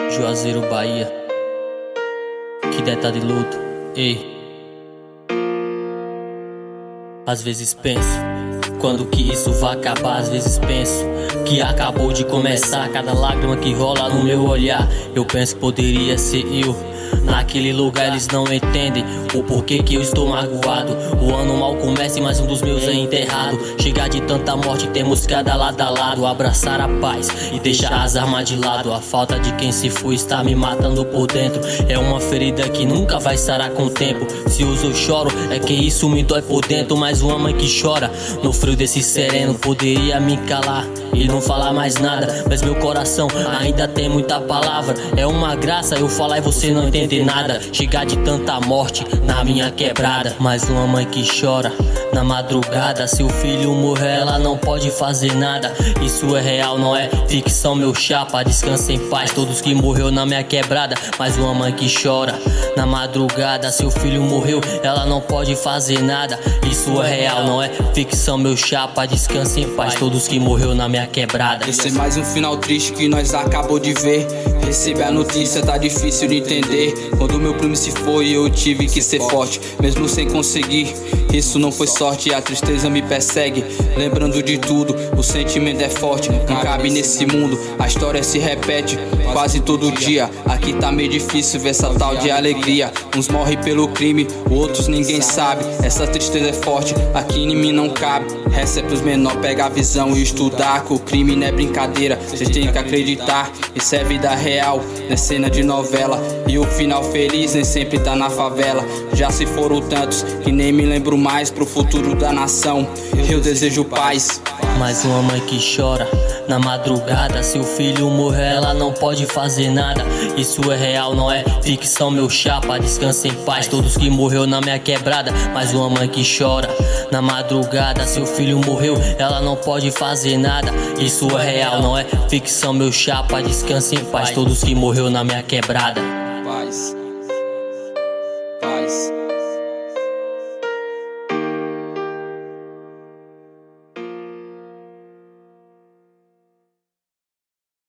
Juazeiro, Bahia. Que deta de luto, ei. Às vezes penso, quando que isso vai acabar? Às vezes penso que acabou de começar. Cada lágrima que rola no meu olhar, eu penso que poderia ser eu. Naquele lugar eles não entendem o porquê que eu estou magoado. O ano mal começa e mais um dos meus é enterrado. Chegar de tanta morte, temos cada lado a lado. Abraçar a paz e deixar as armas de lado. A falta de quem se foi está me matando por dentro. É uma ferida que nunca vai sarar com o tempo. Se uso eu choro, é que isso me dói por dentro. Mas uma mãe que chora no frio desse sereno poderia me calar e não falar mais nada, mas meu coração ainda tem muita palavra. É uma graça eu falar e você não entender nada. Chegar de tanta morte na minha quebrada. Mais uma mãe que chora na madrugada. Seu filho morrer, ela não pode fazer nada. Isso é real, não é ficção, meu chapa. Descansa em paz, todos que morreu na minha quebrada. Mais uma mãe que chora na madrugada. Seu filho morreu, ela não pode fazer nada. Isso é real, não é ficção, meu chapa. Descansa em paz, todos que morreu na minha quebrada. Esse é mais um final triste que nós acabou de ver. Receber a notícia tá difícil de entender. Quando meu primo se foi eu tive que ser forte, mesmo sem conseguir. Isso não foi sorte, a tristeza me persegue. Lembrando de tudo, o sentimento é forte. Não cabe nesse mundo, a história se repete quase todo dia. Aqui tá meio difícil ver essa tal de alegria. Uns morrem pelo crime, outros ninguém sabe. Essa tristeza é forte, aqui em mim não cabe. Essa é pros menores, pega a visão e estudar. Que o crime não é brincadeira, cês tem que acreditar. Isso é vida real, não é cena de novela. E o final feliz nem sempre tá na favela. Já se foram tantos que nem me lembro mais. Pro futuro da nação eu desejo paz. Mais uma mãe que chora na madrugada. Seu filho morrer, ela não pode fazer nada. Isso é real, não é ficção, meu chapa. Descansa em paz, todos que morreu na minha quebrada. Mais uma mãe que chora na madrugada. Seu filho morreu, ela não pode fazer nada. Isso é real, não é ficção, meu chapa. Descansa em paz, todos que morreu na minha quebrada. Paz.